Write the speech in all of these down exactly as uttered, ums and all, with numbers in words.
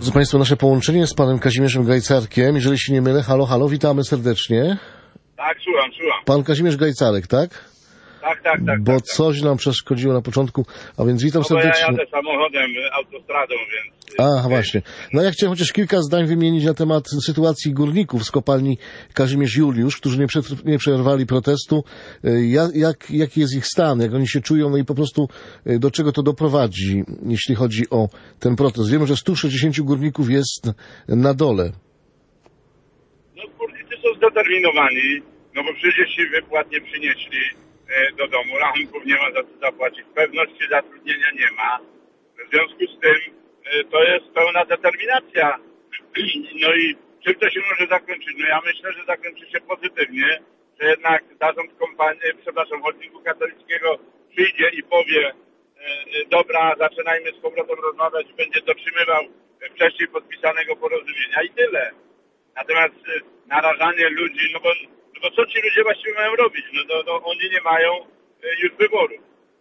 Drodzy Państwo, nasze połączenie z panem Kazimierzem Gajcarkiem, jeżeli się nie mylę, halo, halo, witamy serdecznie. Tak, słucham, słucham. Pan Kazimierz Gajcarek, tak? Tak, tak, tak. Bo tak, coś nam przeszkodziło na początku, a więc witam no, bo serdecznie. ja jadę samochodem, autostradą, więc... Aha, właśnie. No ja chciałem chociaż kilka zdań wymienić na temat sytuacji górników z kopalni Kazimierz Juliusz, którzy nie, przetr- nie przerwali protestu. Jak, jak, jaki jest ich stan, jak oni się czują, no i po prostu do czego to doprowadzi, jeśli chodzi o ten protest. Wiemy, że stu sześćdziesięciu górników jest na dole. No górnicy są zdeterminowani, no bo przecież się wypłat nie przynieśli e, do domu, rachunków nie ma za co zapłacić, pewności zatrudnienia nie ma. W związku z tym e, to jest pełna determinacja. No i czym to się może zakończyć? No ja myślę, że zakończy się pozytywnie, że jednak zarząd kompanii, przepraszam, holdingu katolickiego przyjdzie i powie, e, dobra, zaczynajmy z powrotem rozmawiać, będzie dotrzymywał wcześniej podpisanego porozumienia i tyle. Natomiast e, narażanie ludzi, no bo, no bo co ci ludzie właściwie mają robić? No to, to oni nie mają e, już wyboru.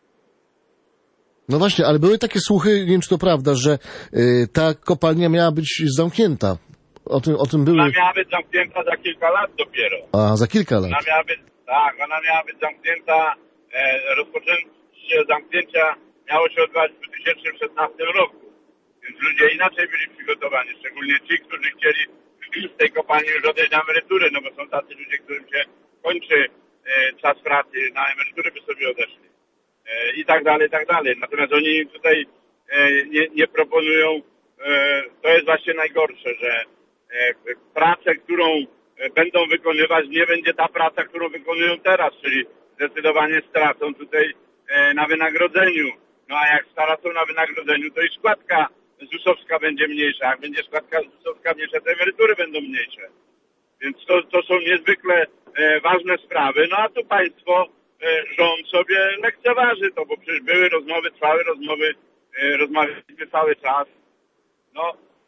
No właśnie, ale były takie słuchy, nie wiem czy to prawda, że y, ta kopalnia miała być zamknięta. O tym, o tym były... Ona miała być zamknięta za kilka lat dopiero. A, za kilka lat. Ona miała być, tak, ona miała być zamknięta, e, rozpoczęcie zamknięcia miało się odbywać w dwa tysiące szesnastym roku. Więc ludzie inaczej byli przygotowani, szczególnie ci, którzy chcieli z tej kopalni już odejść na emeryturę, no bo są tacy ludzie, którym się kończy e, czas pracy, na emeryturę by sobie odeszli. E, I tak dalej, i tak dalej. Natomiast oni tutaj e, nie, nie proponują, e, to jest właśnie najgorsze, że e, pracę, którą e, będą wykonywać, nie będzie ta praca, którą wykonują teraz, czyli zdecydowanie stracą tutaj e, na wynagrodzeniu. No a jak stracą na wynagrodzeniu, to i składka zusowska będzie mniejsza. Jak będzie składka zusowska mniejsza, to emerytury będą mniejsze. Więc to, to są niezwykle e, ważne sprawy. No a tu państwo, e, rząd sobie lekceważy to, bo przecież były rozmowy, trwały rozmowy, e, rozmawialiśmy cały czas. No,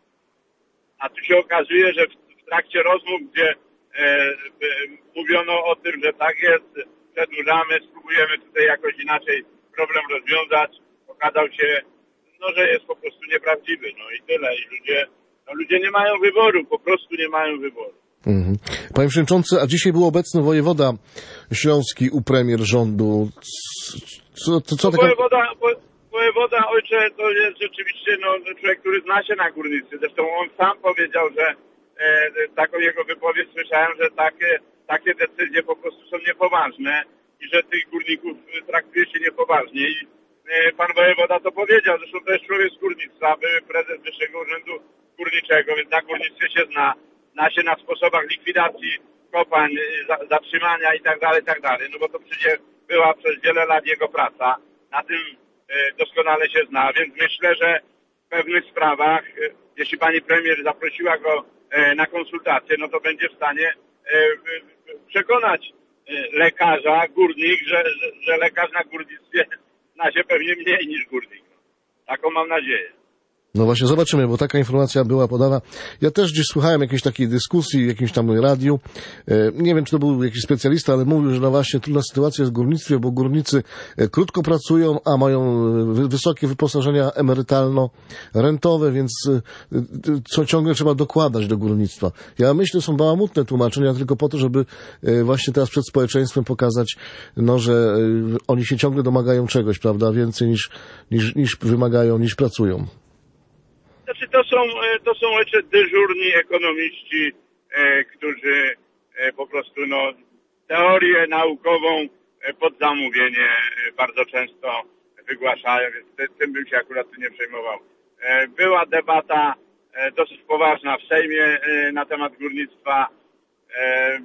a tu się okazuje, że w, w trakcie rozmów, gdzie e, e, mówiono o tym, że tak jest, przedłużamy, spróbujemy tutaj jakoś inaczej problem rozwiązać, okazał się, no, że jest po prostu nieprawdziwy, no i tyle. I ludzie, no, ludzie nie mają wyboru, po prostu nie mają wyboru. Mhm. Panie Przewodniczący, a dzisiaj był obecny wojewoda śląski u premier rządu. Co, to, co no, taka... wojewoda, wojewoda, ojcze, to jest rzeczywiście no, człowiek, który zna się na górnictwie. Zresztą on sam powiedział, że e, taką jego wypowiedź słyszałem, że takie, takie decyzje po prostu są niepoważne i że tych górników traktuje się niepoważnie. I e, pan wojewoda to powiedział. Zresztą to jest człowiek z górnictwa, były prezes Wyższego Urzędu Górniczego, więc na górnictwie się zna. Zna się na sposobach likwidacji kopań, zatrzymania i tak dalej, i tak dalej. No bo to przecież była przez wiele lat jego praca. Na tym e, doskonale się zna, więc myślę, że w pewnych sprawach, e, jeśli pani premier zaprosiła go e, na konsultację, no to będzie w stanie e, przekonać e, lekarza, górnik, że, że, że lekarz na górnictwie zna się pewnie mniej niż górnik. Taką mam nadzieję. No właśnie, zobaczymy, bo taka informacja była podana. Ja też gdzieś słuchałem jakiejś takiej dyskusji w jakimś tam radiu. Nie wiem, czy to był jakiś specjalista, ale mówił, że no właśnie trudna sytuacja jest w górnictwie, bo górnicy krótko pracują, a mają wysokie wyposażenia emerytalno-rentowe, więc co ciągle trzeba dokładać do górnictwa. Ja myślę, że są bałamutne tłumaczenia tylko po to, żeby właśnie teraz przed społeczeństwem pokazać, no, że oni się ciągle domagają czegoś, prawda, więcej niż, niż, niż wymagają, niż pracują. Znaczy to są, to są jeszcze dyżurni ekonomiści, e, którzy e, po prostu no, teorię naukową e, pod zamówienie e, bardzo często wygłaszają, więc ty, tym bym się akurat tu nie przejmował. E, była debata e, dosyć poważna w Sejmie e, na temat górnictwa e, e,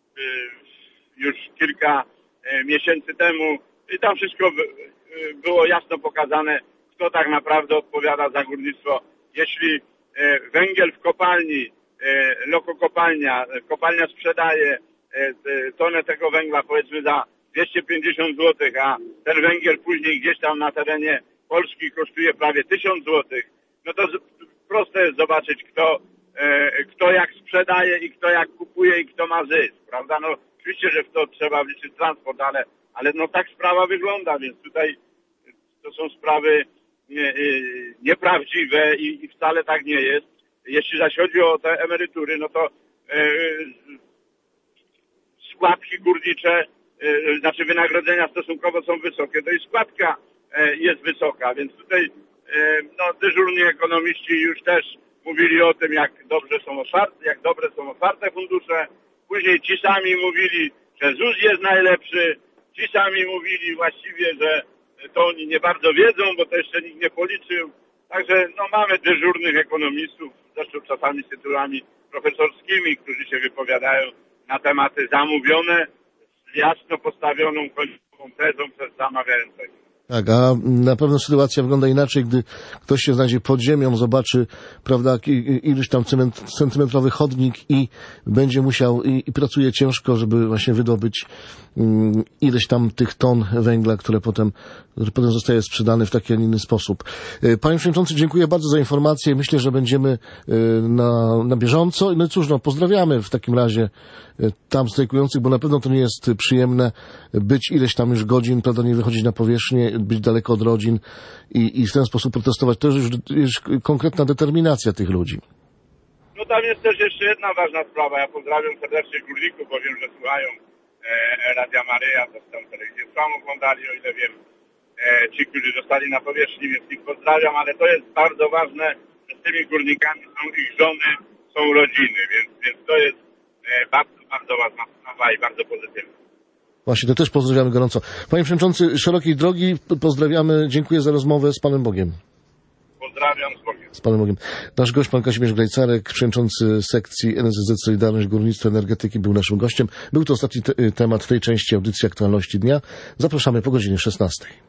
już kilka e, miesięcy temu i tam wszystko by, e, było jasno pokazane, kto tak naprawdę odpowiada za górnictwo. Jeśli e, węgiel w kopalni, e, lokokopalnia, kopalnia sprzedaje e, tonę tego węgla powiedzmy za dwieście pięćdziesiąt złotych, a ten węgiel później gdzieś tam na terenie Polski kosztuje prawie tysiąc złotych, no to z, proste jest zobaczyć, kto, e, kto jak sprzedaje i kto jak kupuje i kto ma zysk, prawda? No oczywiście, że w to trzeba wliczyć transport, ale, ale no tak sprawa wygląda, więc tutaj to są sprawy nieprawdziwe i, i wcale tak nie jest. Jeśli zaś chodzi o te emerytury, no to składki górnicze, znaczy wynagrodzenia stosunkowo są wysokie, to i składka jest wysoka, więc tutaj no, dyżurni ekonomiści już też mówili o tym, jak dobrze są otwarte, jak dobre są otwarte fundusze. Później ci sami mówili, że Z U S jest najlepszy, ci sami mówili właściwie, że to oni nie bardzo wiedzą, bo to jeszcze nikt nie policzył. Także no, mamy dyżurnych ekonomistów, zresztą czasami z tytułami profesorskimi, którzy się wypowiadają na tematy zamówione z jasno postawioną końcową tezą przez zamawiającego. Tak, a na pewno sytuacja wygląda inaczej, gdy ktoś się znajdzie pod ziemią, zobaczy, prawda, iluś tam centymetrowy chodnik i będzie musiał i, i pracuje ciężko, żeby właśnie wydobyć um, ileś tam tych ton węgla, które potem, które potem zostaje sprzedane w taki, a nie inny sposób. Panie Przewodniczący, dziękuję bardzo za informację. Myślę, że będziemy na, na bieżąco. No i cóż, no, pozdrawiamy w takim razie tam strajkujących, bo na pewno to nie jest przyjemne być ileś tam już godzin, prawda, nie wychodzić na powierzchnię, być daleko od rodzin i, i w ten sposób protestować. To już jest konkretna determinacja tych ludzi. No tam jest też jeszcze jedna ważna sprawa. Ja pozdrawiam serdecznie górników, bo wiem, że słuchają e, Radia Maryja, to tam telewizję Trwam oglądali, o ile wiem, e, ci, którzy zostali na powierzchni, więc ich pozdrawiam, ale to jest bardzo ważne, że z tymi górnikami są ich żony, są rodziny, więc, więc to jest e, bardzo, bardzo ważna sprawa i bardzo pozytywna. Właśnie, to też pozdrawiamy gorąco. Panie Przewodniczący, szerokiej drogi, pozdrawiamy, dziękuję za rozmowę, z Panem Bogiem. Pozdrawiam, z Bogiem. Z Panem Bogiem. Nasz gość, Pan Kazimierz Grajcarek, przewodniczący sekcji N S Z Z Solidarność Górnictwa Energetyki, był naszym gościem. Był to ostatni te- temat tej części audycji Aktualności Dnia. Zapraszamy po godzinie szesnastej.